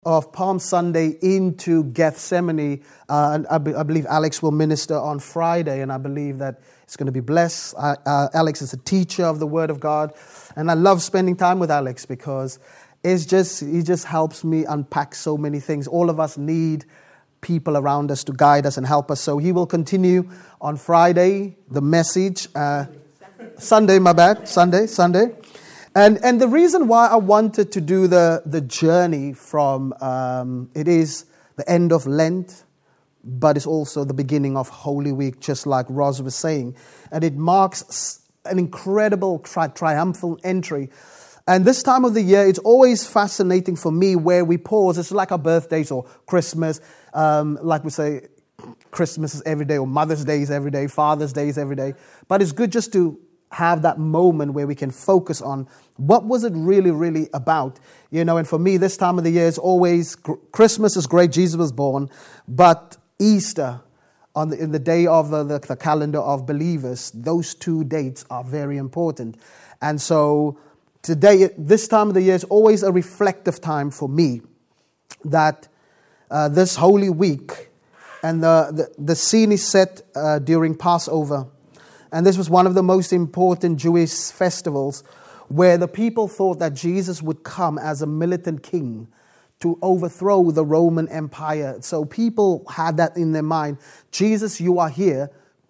of Palm Sunday into Gethsemane. And I believe Alex will minister on Friday, and I believe that it's going to be blessed. Alex is a teacher of the Word of God, and I love spending time with Alex because he just helps me unpack so many things. All of us need people around us to guide us and help us. So he will continue on Friday, the message. Sunday, my bad. Sunday. And the reason why I wanted to do the journey from, it is the end of Lent, but it's also the beginning of Holy Week, just like Roz was saying. And it marks an incredible triumphal entry. And this time of the year, it's always fascinating for me where we pause. It's like our birthdays or Christmas. Like we say, Christmas is every day, or Mother's Day is every day, Father's Day is every day. But it's good just to have that moment where we can focus on what was it really about, and for me, this time of the year is always, Christmas is great, Jesus was born, but Easter, in the day of the calendar of believers, those two dates are very important. And so today, this time of the year is always a reflective time for me, that this Holy Week, and the scene is set during Passover. And this was one of the most important Jewish festivals where the people thought that Jesus would come as a militant king to overthrow the Roman Empire. So people had that in their mind. Jesus, you are here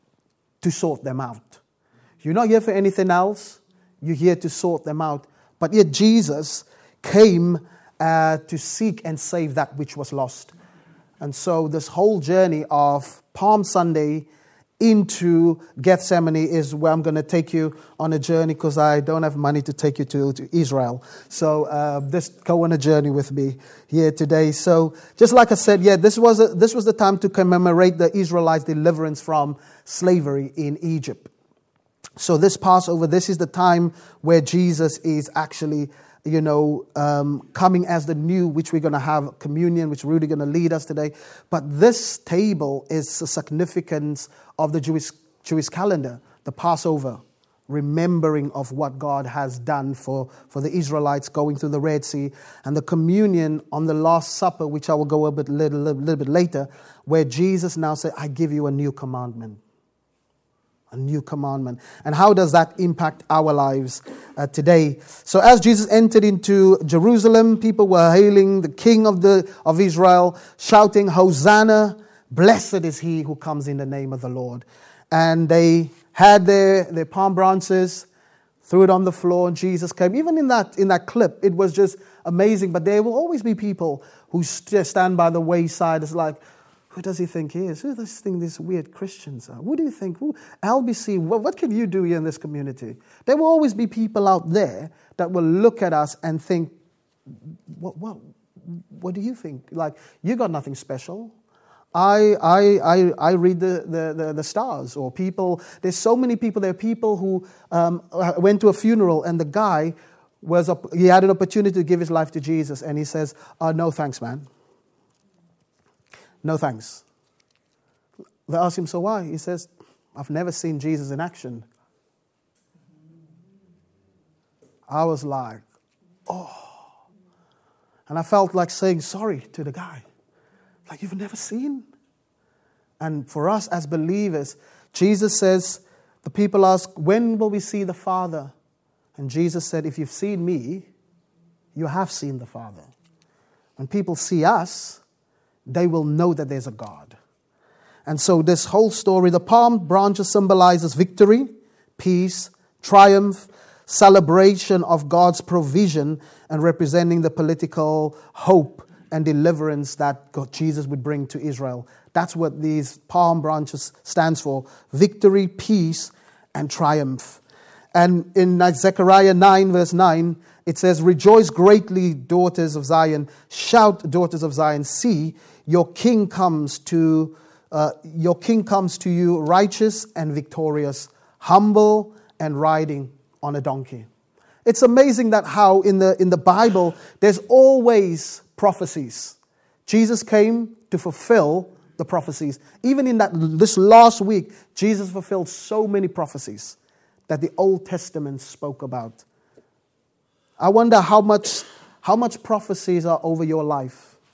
to sort them out. You're not here for anything else. You're here to sort them out. But yet Jesus came to seek and save that which was lost. And so this whole journey of Palm Sunday into Gethsemane is where I'm going to take you on a journey, because I don't have money to take you to Israel. So just go on a journey with me here today. So just like I said, this was the time to commemorate the Israelites' deliverance from slavery in Egypt. So this Passover, this is the time where Jesus is actually coming as the new, which we're going to have communion, which Rudy going to lead us today. But this table is a significance of the Jewish calendar, the Passover, remembering of what God has done for the Israelites going through the Red Sea, and the communion on the Last Supper, which I will go a little bit later, where Jesus now said, I give you a new commandment. A new commandment. And how does that impact our lives today? So as Jesus entered into Jerusalem, people were hailing the King of Israel, shouting, Hosanna, blessed is he who comes in the name of the Lord. And they had their palm branches, threw it on the floor, and Jesus came. Even in that clip, it was just amazing. But there will always be people who stand by the wayside. It's like, who does he think he is? Who does he think these weird Christians are? Who do you think? LBC, what can you do here in this community? There will always be people out there that will look at us and think, what do you think? Like, you got nothing special. I read the stars, or people. There's so many people. There are people who went to a funeral, and the guy he had an opportunity to give his life to Jesus, and he says, no thanks, man. No thanks. They asked him, so why? He says, I've never seen Jesus in action. I was like, oh. And I felt like saying sorry to the guy. Like, you've never seen? And for us as believers, Jesus says, the people ask, when will we see the Father? And Jesus said, if you've seen me, you have seen the Father. When people see us, they will know that there's a God. And so this whole story, the palm branches symbolizes victory, peace, triumph, celebration of God's provision, and representing the political hope and deliverance that Jesus would bring to Israel. That's what these palm branches stands for: victory, peace, and triumph. And in Zechariah 9, verse 9, it says, rejoice greatly, daughters of Zion. Shout, daughters of Zion. See, your king comes to you, righteous and victorious, humble and riding on a donkey. It's amazing that how in the Bible there's always prophecies. Jesus came to fulfill the prophecies. Even in this last week, Jesus fulfilled so many prophecies that the Old Testament spoke about. I wonder how much prophecies are over your life.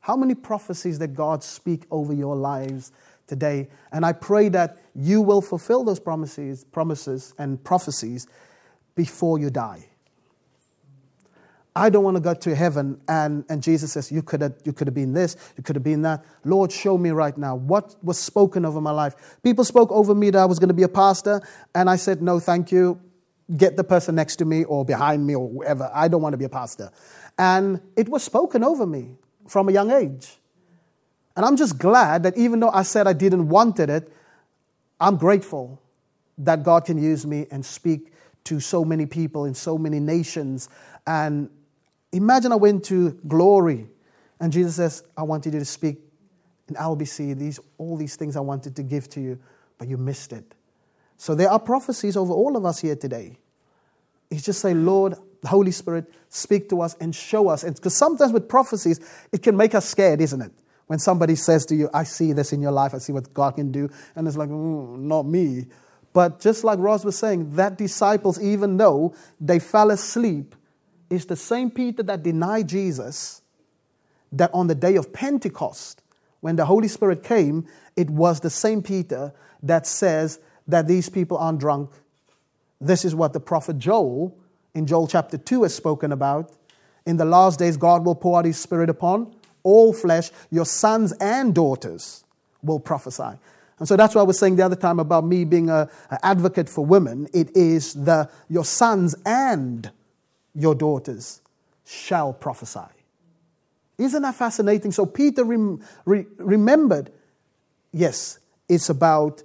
How many prophecies did God speak over your lives today? And I pray that you will fulfill those promises and prophecies before you die. I don't want to go to heaven and Jesus says, you could have been this, you could have been that. Lord, show me right now what was spoken over my life. People spoke over me that I was going to be a pastor, and I said, no, thank you. Get the person next to me or behind me or whoever. I don't want to be a pastor. And it was spoken over me from a young age. And I'm just glad that even though I said I didn't want it, I'm grateful that God can use me and speak to so many people in so many nations. And imagine I went to glory and Jesus says, I wanted you to speak in LBC, all these things I wanted to give to you, but you missed it. So there are prophecies over all of us here today. It's just say, Lord, the Holy Spirit, speak to us and show us. Because sometimes with prophecies, it can make us scared, isn't it? When somebody says to you, I see this in your life, I see what God can do. And it's like, not me. But just like Ross was saying, that disciples, even though they fell asleep, is the same Peter that denied Jesus, that on the day of Pentecost, when the Holy Spirit came, it was the same Peter that says that these people aren't drunk. This is what the prophet Joel, in Joel chapter 2, has spoken about. In the last days, God will pour out His Spirit upon all flesh. Your sons and daughters will prophesy. And so that's what I was saying the other time about me being an advocate for women. It is your sons and your daughters shall prophesy. Isn't that fascinating? So Peter remembered, yes, it's about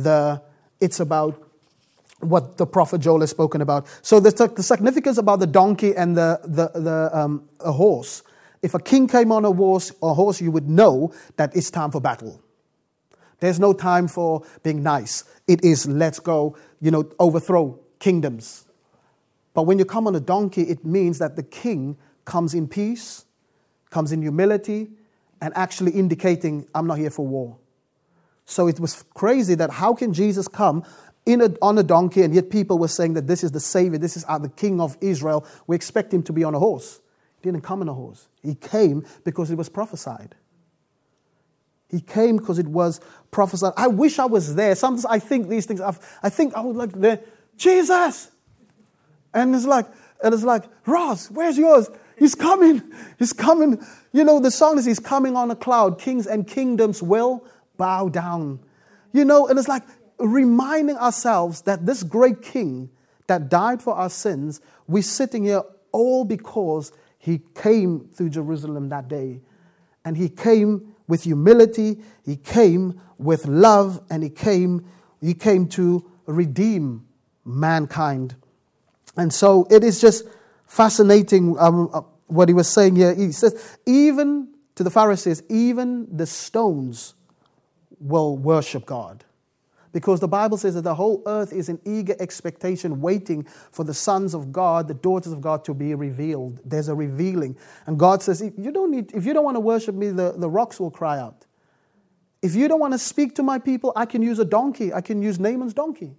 what the prophet Joel has spoken about. So the significance about the donkey and a horse. If a king came on a horse, you would know that it's time for battle. There's no time for being nice. It is, let's go, overthrow kingdoms. But when you come on a donkey, it means that the king comes in peace, comes in humility, and actually indicating, I'm not here for war. So it was crazy that how can Jesus come on a donkey, and yet people were saying that this is the Savior, this is the King of Israel. We expect him to be on a horse. He didn't come on a horse. He came because it was prophesied. He came because it was prophesied. I wish I was there. Sometimes I think these things. I think I would like there. Jesus! And it's like, Ross, where's yours? He's coming. He's coming. The song is, He's coming on a cloud. Kings and kingdoms will bow down. And it's like reminding ourselves that this great King that died for our sins, we're sitting here all because He came through Jerusalem that day. And He came with humility, He came with love, and He came to redeem mankind. And so it is just fascinating what he was saying here. He says, even to the Pharisees, even the stones will worship God. Because the Bible says that the whole earth is in eager expectation, waiting for the sons of God, the daughters of God to be revealed. There's a revealing. And God says, if you don't want to worship me, the rocks will cry out. If you don't want to speak to my people, I can use a donkey. I can use Naaman's donkey.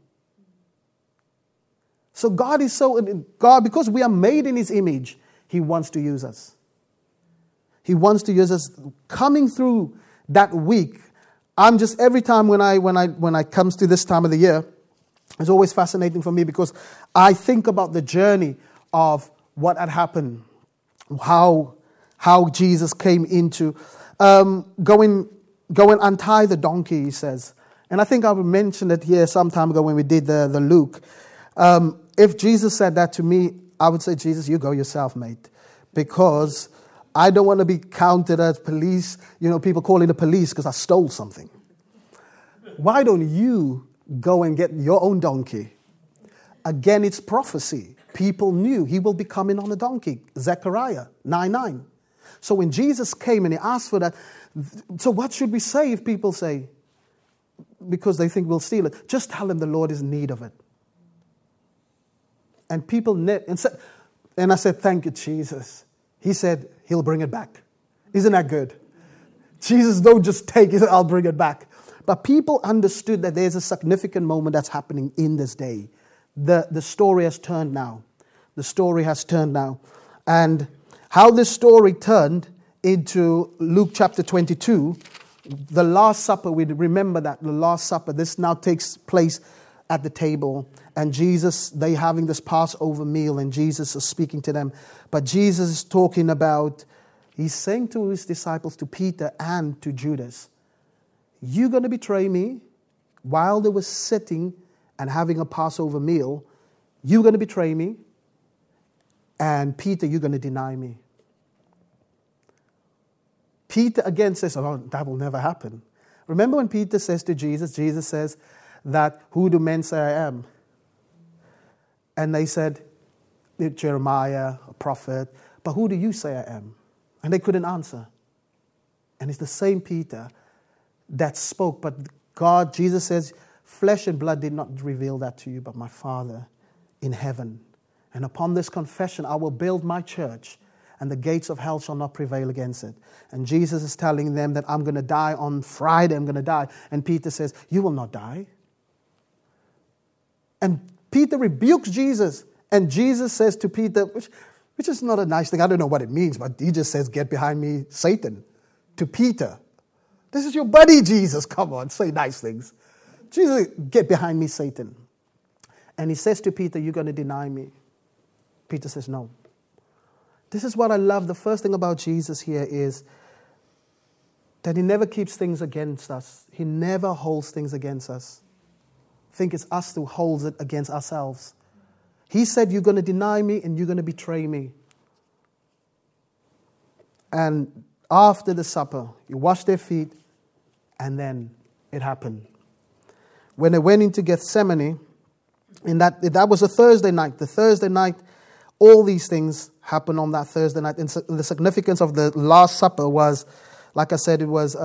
So God, because we are made in His image, He wants to use us. He wants to use us. Coming through that week, I'm just, every time when I comes to this time of the year, it's always fascinating for me because I think about the journey of what had happened, how Jesus came into going untie the donkey, he says. And I think I mentioned it here some time ago when we did the Luke. If Jesus said that to me, I would say, Jesus, you go yourself, mate. Because I don't want to be counted as police, people calling the police because I stole something. Why don't you go and get your own donkey? Again, it's prophecy. People knew He will be coming on a donkey. Zechariah 9:9. So when Jesus came and He asked for that, so what should we say if people say, because they think we'll steal it, just tell them the Lord is in need of it. And people and I said, thank you, Jesus. He said, He'll bring it back. Isn't that good? Jesus don't just take it, I'll bring it back. But people understood that there's a significant moment that's happening in this day. The story has turned now. The story has turned now. And how this story turned into Luke chapter 22, the Last Supper, we remember that the Last Supper, this now takes place at the table. And Jesus, they having this Passover meal, and Jesus is speaking to them. But Jesus is talking about, he's saying to his disciples, to Peter and to Judas, you're going to betray me. While they were sitting and having a Passover meal, you're going to betray me. And Peter, you're going to deny me. Peter again says, oh, that will never happen. Remember when Peter says to Jesus, Jesus says that, who do men say I am? And they said, Jeremiah, a prophet, but who do you say I am? And they couldn't answer. And it's the same Peter that spoke, but God, Jesus says, flesh and blood did not reveal that to you, but my Father in heaven. And upon this confession, I will build my church, and the gates of hell shall not prevail against it. And Jesus is telling them that I'm going to die on Friday, I'm going to die. And Peter says, you will not die. And Peter rebukes Jesus. And Jesus says to Peter, which is not a nice thing. I don't know what it means, but he just says, get behind me, Satan, to Peter. This is your buddy, Jesus. Come on, say nice things. Jesus, get behind me, Satan. And he says to Peter, you're going to deny me. Peter says, no. This is what I love. The first thing about Jesus here is that he never keeps things against us. He never holds things against us. I think it's us who holds it against ourselves. He said, you're going to deny me and you're going to betray me. And after the supper, you washed their feet, and then it happened. When they went into Gethsemane, that was a Thursday night. The Thursday night, all these things happened on that Thursday night. And the significance of the Last Supper was, like I said, it was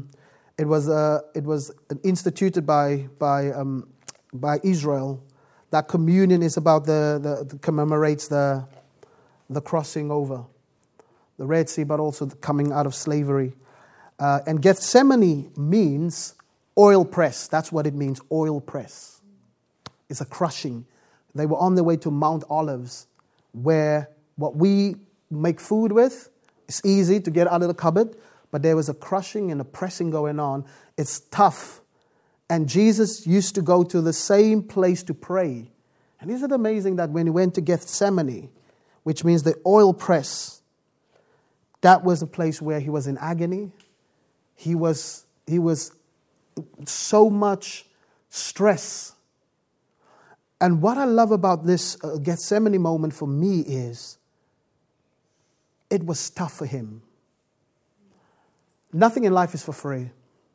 instituted by Israel. That communion is about commemorates the crossing over the Red Sea, but also the coming out of slavery. And Gethsemane means oil press. That's what it means, oil press. It's a crushing. They were on their way to Mount Olives, where what we make food with, it's easy to get out of the cupboard, but there was a crushing and a pressing going on. It's tough. And Jesus used to go to the same place to pray. And isn't it amazing that when he went to Gethsemane, which means the oil press, that was the place where he was in agony. He was so much stress. And what I love about this Gethsemane moment for me is it was tough for him. Nothing in life is for free.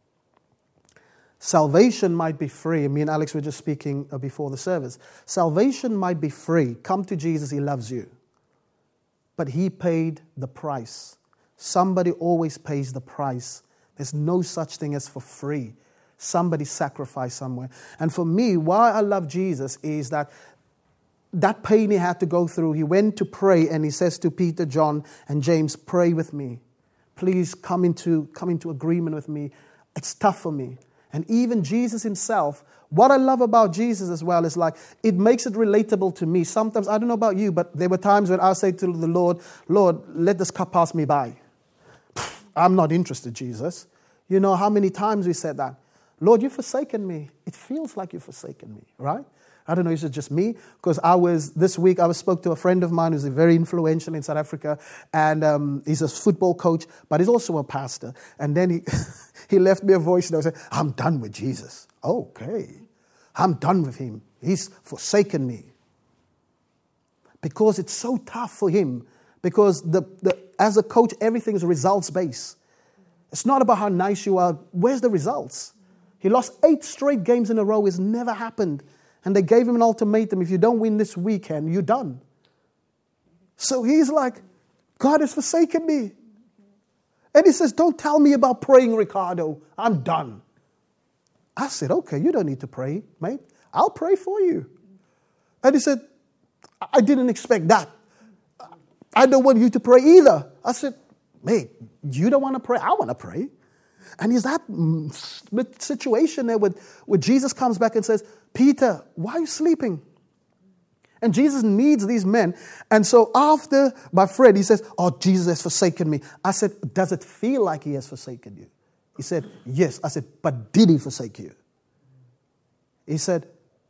Salvation might be free. Me and Alex were just speaking before the service. Salvation might be free. Come to Jesus, he loves you. But he paid the price. Somebody always pays the price. There's no such thing as for free. Somebody sacrificed somewhere. And for me, why I love Jesus is that pain he had to go through. He went to pray and he says to Peter, John, and James, pray with me. Please come into agreement with me. It's tough for me. And even Jesus himself, what I love about Jesus as well is like, it makes it relatable to me. Sometimes, I don't know about you, but there were times when I say to the Lord, let this cup pass me by. I'm not interested, Jesus. You know how many times we said that? Lord, you've forsaken me. It feels like you've forsaken me, right? I don't know, is it just me? Because this week I spoke to a friend of mine who's very influential in South Africa, and he's a football coach, but he's also a pastor. And then he left me a voice note saying, I'm done with Jesus. Okay, I'm done with him. He's forsaken me. Because it's so tough for him. Because as a coach, everything is results-based. It's not about how nice you are. Where's the results? He lost 8 straight games in a row. It's never happened. And they gave him an ultimatum. If you don't win this weekend, you're done. So he's like, God has forsaken me. And he says, don't tell me about praying, Ricardo. I'm done. I said, okay, you don't need to pray, mate. I'll pray for you. And he said, I didn't expect that. I don't want you to pray either. I said, mate, you don't want to pray? I want to pray. And is that situation there where Jesus comes back and says, Peter, why are you sleeping? And Jesus needs these men. And so after my friend, he says, oh, Jesus has forsaken me. I said, does it feel like he has forsaken you? He said, yes. I said, but did he forsake you? He said,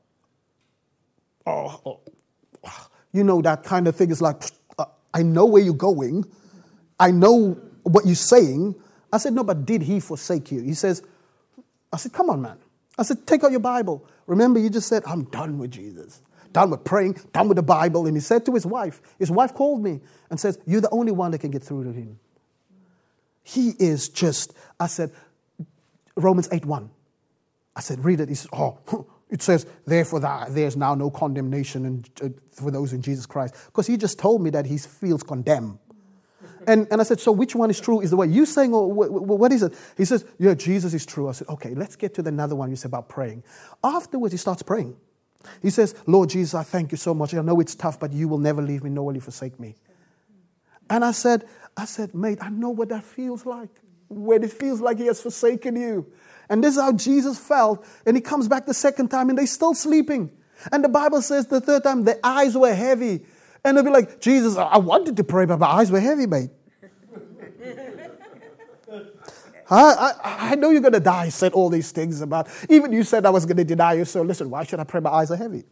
you know, that kind of thing is like, I know where you're going. I know what you're saying. I said, no, but did he forsake you? He says, I said, come on, man. I said, take out your Bible. Remember, you just said, I'm done with Jesus. Done with praying, done with the Bible. And he said to his wife called me and says, you're the only one that can get through to him. He is just, I said, Romans 8:1. I said, read it. He said, it says, therefore there's now no condemnation for those in Jesus Christ. Because he just told me that he feels condemned. And I said, so which one is true? Is the way you saying, or what is it? He says, yeah, Jesus is true. I said, okay, let's get to another one you said about praying. Afterwards, he starts praying. He says, Lord Jesus, I thank you so much. I know it's tough, but you will never leave me, nor will you forsake me. And I said, mate, I know what that feels like. When it feels like he has forsaken you. And this is how Jesus felt. And he comes back the second time and they're still sleeping. And the Bible says the third time, their eyes were heavy. And they'll be like, Jesus, I wanted to pray, but my eyes were heavy, mate. I know you're going to die. I said all these things about, even you said I was going to deny you. So listen, why should I pray? My eyes are heavy.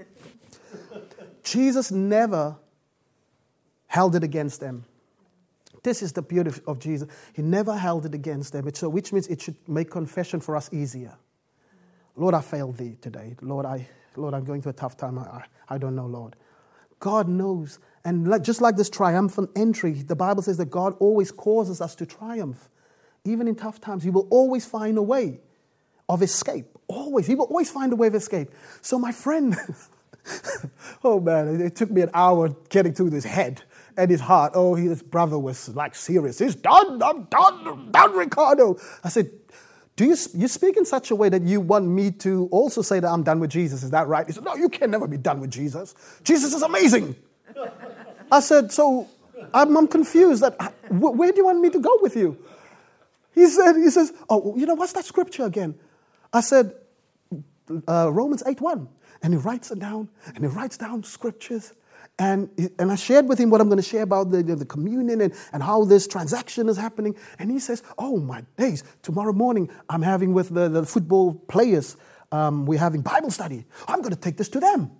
Jesus never held it against them. This is the beauty of Jesus. He never held it against them. So which means it should make confession for us easier. Lord, I failed thee today. Lord, I'm going through a tough time. I don't know, Lord. God knows. And just like this triumphant entry, the Bible says that God always causes us to triumph. Even in tough times, he will always find a way of escape. Always. He will always find a way of escape. So my friend, oh man, it took me an hour getting through his head and his heart. Oh, his brother was like serious. He's done. I'm done, Ricardo. I said, you speak in such a way that you want me to also say that I'm done with Jesus. Is that right? He said, no, you can never be done with Jesus. Jesus is amazing. I said, so I'm confused. Where do you want me to go with you? He says, oh, you know, what's that scripture again? I said, Romans 8:1. And he writes it down, and he writes down scriptures. And I shared with him what I'm going to share about the communion and how this transaction is happening. And he says, oh, my days, tomorrow morning I'm having with the football players, we're having Bible study. I'm going to take this to them.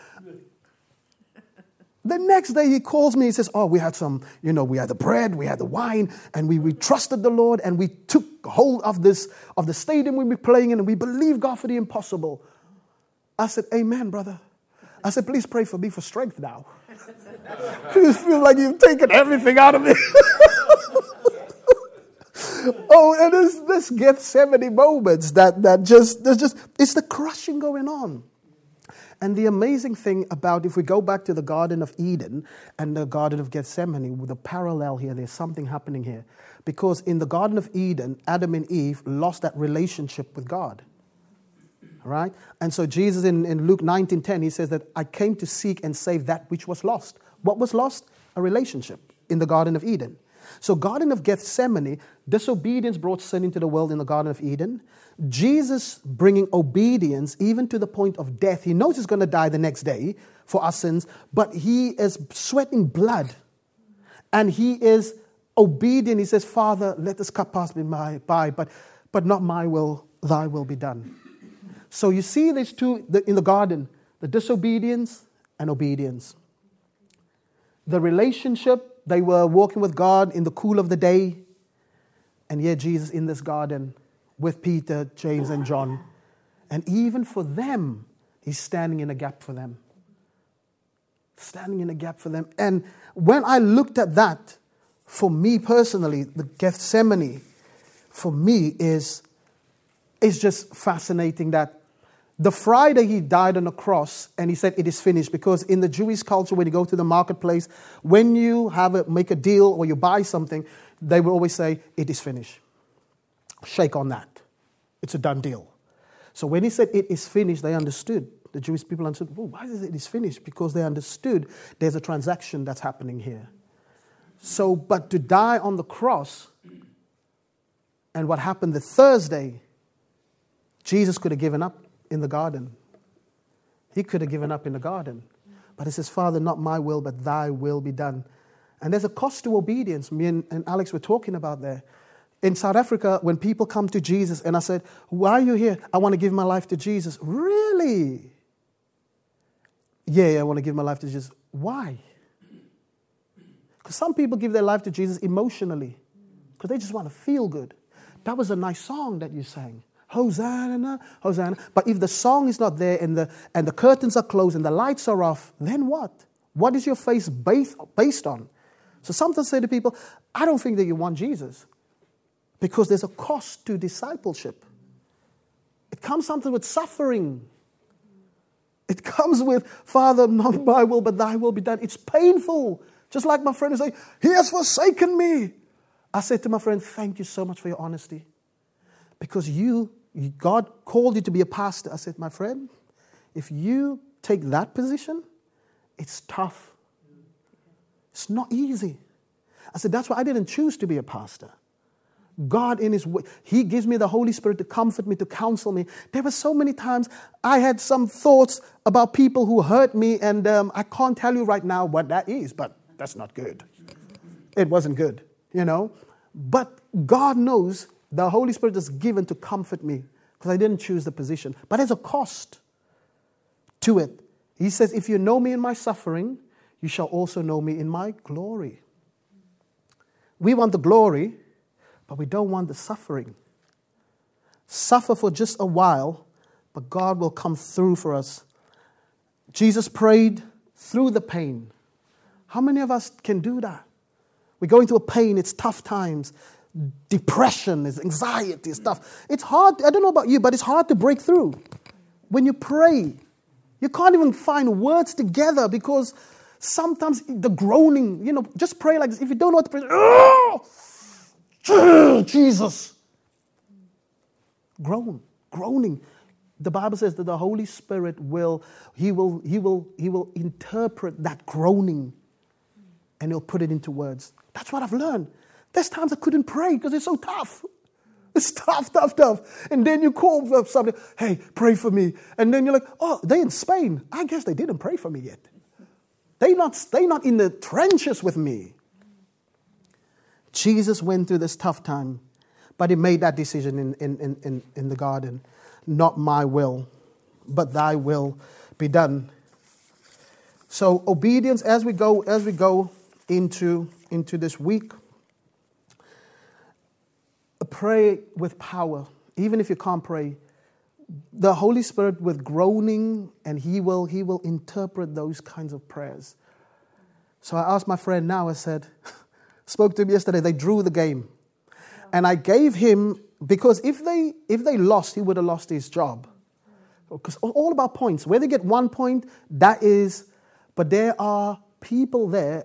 The next day he calls me, he says, oh, we had we had the bread, we had the wine, and we trusted the Lord, and we took hold of the stadium we were playing in, and we believed God for the impossible. I said, amen, brother. I said, please pray for me for strength now. I just feel like you've taken everything out of me. Oh, and there's this Gethsemane moments that just, it's the crushing going on. And the amazing thing about, if we go back to the Garden of Eden and the Garden of Gethsemane, with a parallel here, there's something happening here. Because in the Garden of Eden, Adam and Eve lost that relationship with God. Right? And so Jesus in Luke 19:10, he says that I came to seek and save that which was lost. What was lost? A relationship in the Garden of Eden. So Garden of Gethsemane, disobedience brought sin into the world in the Garden of Eden. Jesus bringing obedience even to the point of death. He knows he's going to die the next day for our sins, but he is sweating blood. And he is obedient. He says, Father, let this cup pass me by, but not my will, thy will be done. So you see these two in the garden, the disobedience and obedience. The relationship, they were walking with God in the cool of the day. And yet Jesus in this garden with Peter, James, and John. And even for them, he's standing in a gap for them. Standing in a gap for them. And when I looked at that, for me personally, the Gethsemane, for me is just fascinating that the Friday he died on the cross and he said it is finished, because in the Jewish culture when you go to the marketplace, when you make a deal or you buy something, they will always say it is finished. Shake on that. It's a done deal. So when he said it is finished, they understood. The Jewish people understood, well, why is it is finished? Because they understood there's a transaction that's happening here. So, but to die on the cross, and what happened the Thursday, Jesus could have given up in the garden. He could have given up in the garden. But he says, Father, not my will, but thy will be done. And there's a cost to obedience. Me and Alex were talking about there. In South Africa, when people come to Jesus, and I said, why are you here? I want to give my life to Jesus. Really? Yeah, I want to give my life to Jesus. Why? Because some people give their life to Jesus emotionally, because they just want to feel good. That was a nice song that you sang. Hosanna, Hosanna. But if the song is not there and the curtains are closed and the lights are off, then what? What is your faith based on? So sometimes I say to people, I don't think that you want Jesus, because there's a cost to discipleship. It comes sometimes with suffering. It comes with, Father, not my will, but thy will be done. It's painful. Just like my friend is saying, he has forsaken me. I said to my friend, thank you so much for your honesty. Because God called you to be a pastor. I said, my friend, if you take that position, it's tough. It's not easy. I said, that's why I didn't choose to be a pastor. God in His way, He gives me the Holy Spirit to comfort me, to counsel me. There were so many times I had some thoughts about people who hurt me, and I can't tell you right now what that is, but that's not good. It wasn't good, But God knows the Holy Spirit is given to comfort me, because I didn't choose the position. But there's a cost to it. He says, if you know me in my suffering, you shall also know me in my glory. We want the glory, but we don't want the suffering. Suffer for just a while, but God will come through for us. Jesus prayed through the pain. How many of us can do that? We're going through a pain, it's tough times. Depression, it's anxiety, stuff. It's hard, I don't know about you, but it's hard to break through. When you pray, you can't even find words together, because sometimes the groaning, just pray like this. If you don't know what to pray, Jesus. Groaning. The Bible says that the Holy Spirit will interpret that groaning, and He'll put it into words. That's what I've learned. There's times I couldn't pray because it's so tough. It's tough. And then you call somebody, hey, pray for me. And then you're like, oh, they're in Spain. I guess they didn't pray for me yet. They're not in the trenches with me. Jesus went through this tough time, but He made that decision in the garden. Not my will, but thy will be done. So obedience as we go into this week. Pray with power. Even if you can't pray, the Holy Spirit with groaning, and He will interpret those kinds of prayers. So I asked my friend now, I said, spoke to him yesterday, they drew the game. And I gave him, because if they lost, he would have lost his job. Because all about points. Where they get 1 point, that is, but there are people there,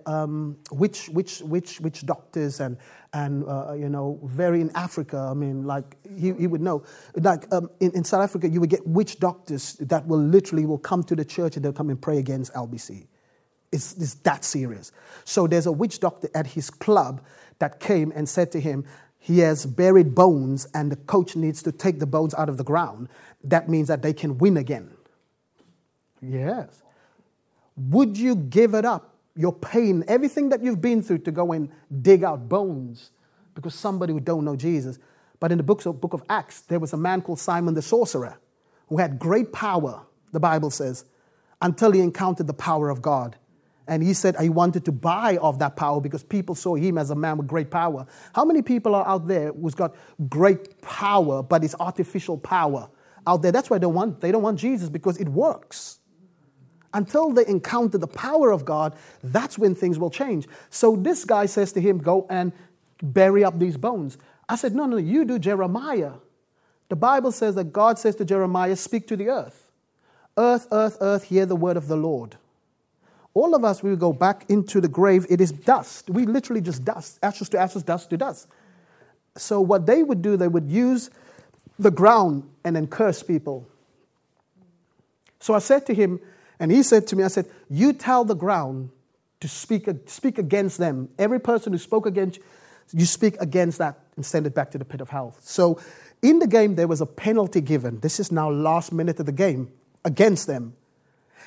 which doctors and very in Africa. I mean, like he would know. Like in South Africa, you would get witch doctors that will come to the church and they'll come and pray against LBC. It's that serious. So there's a witch doctor at his club that came and said to him, he has buried bones and the coach needs to take the bones out of the ground. That means that they can win again. Yes. Would you give it up, your pain, everything that you've been through, to go and dig out bones because somebody who don't know Jesus? But in the book of Acts, there was a man called Simon the sorcerer who had great power, the Bible says, until he encountered the power of God. And he said he wanted to buy off that power because people saw him as a man with great power. How many people are out there who's got great power, but it's artificial power out there? That's why they don't want Jesus, because it works. Until they encounter the power of God, that's when things will change. So this guy says to him, go and bury up these bones. I said, no, you do Jeremiah. The Bible says that God says to Jeremiah, speak to the earth. Earth, earth, earth, hear the word of the Lord. All of us, we will go back into the grave. It is dust. We literally just dust. Ashes to ashes, dust to dust. So what they would do, they would use the ground and then curse people. So I said to him, and he said to me, I said, you tell the ground to speak against them. Every person who spoke against you speak against that and send it back to the pit of hell. So in the game, there was a penalty given. This is now last minute of the game against them.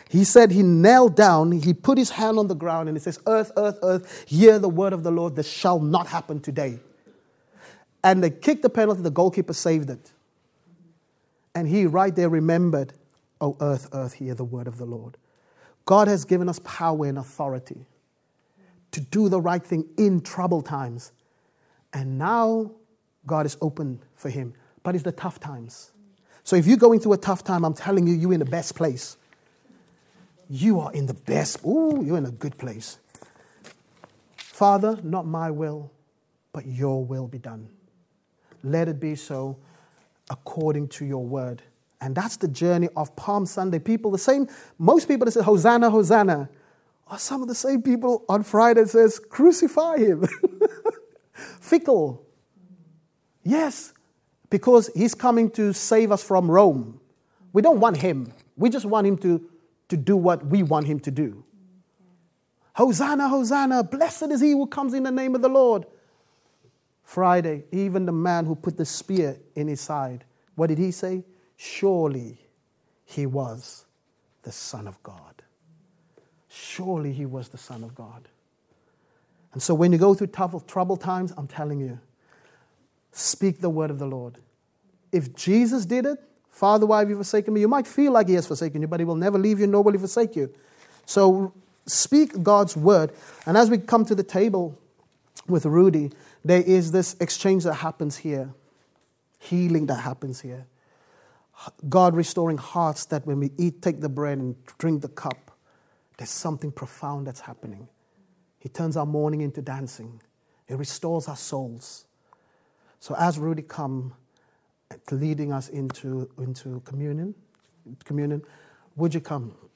He said he knelt down, he put his hand on the ground, and he says, earth, earth, earth, hear the word of the Lord. This shall not happen today. And they kicked the penalty. The goalkeeper saved it. And he right there remembered, oh, earth, earth, hear the word of the Lord. God has given us power and authority to do the right thing in troubled times. And now God is open for him. But it's the tough times. So if you're going through a tough time, I'm telling you, you're in the best place. You are in the best. Ooh, you're in a good place. Father, not my will, but your will be done. Let it be so according to your word. And that's the journey of Palm Sunday. Most people that say, Hosanna, Hosanna, are some of the same people on Friday says, crucify him. Fickle. Yes, because he's coming to save us from Rome. We don't want him. We just want him to do what we want him to do. Hosanna, Hosanna, blessed is he who comes in the name of the Lord. Friday, even the man who put the spear in his side, what did he say? Surely he was the Son of God. Surely he was the Son of God. And so when you go through troubled times, I'm telling you, speak the word of the Lord. If Jesus did it, Father, why have you forsaken me? You might feel like he has forsaken you, but he will never leave you, nor will he forsake you. So speak God's word. And as we come to the table with Rudy, there is this exchange that happens here. Healing that happens here. God restoring hearts that when we eat, take the bread and drink the cup, there's something profound that's happening. He turns our mourning into dancing. He restores our souls. So as Rudy come, leading us into communion, would you come?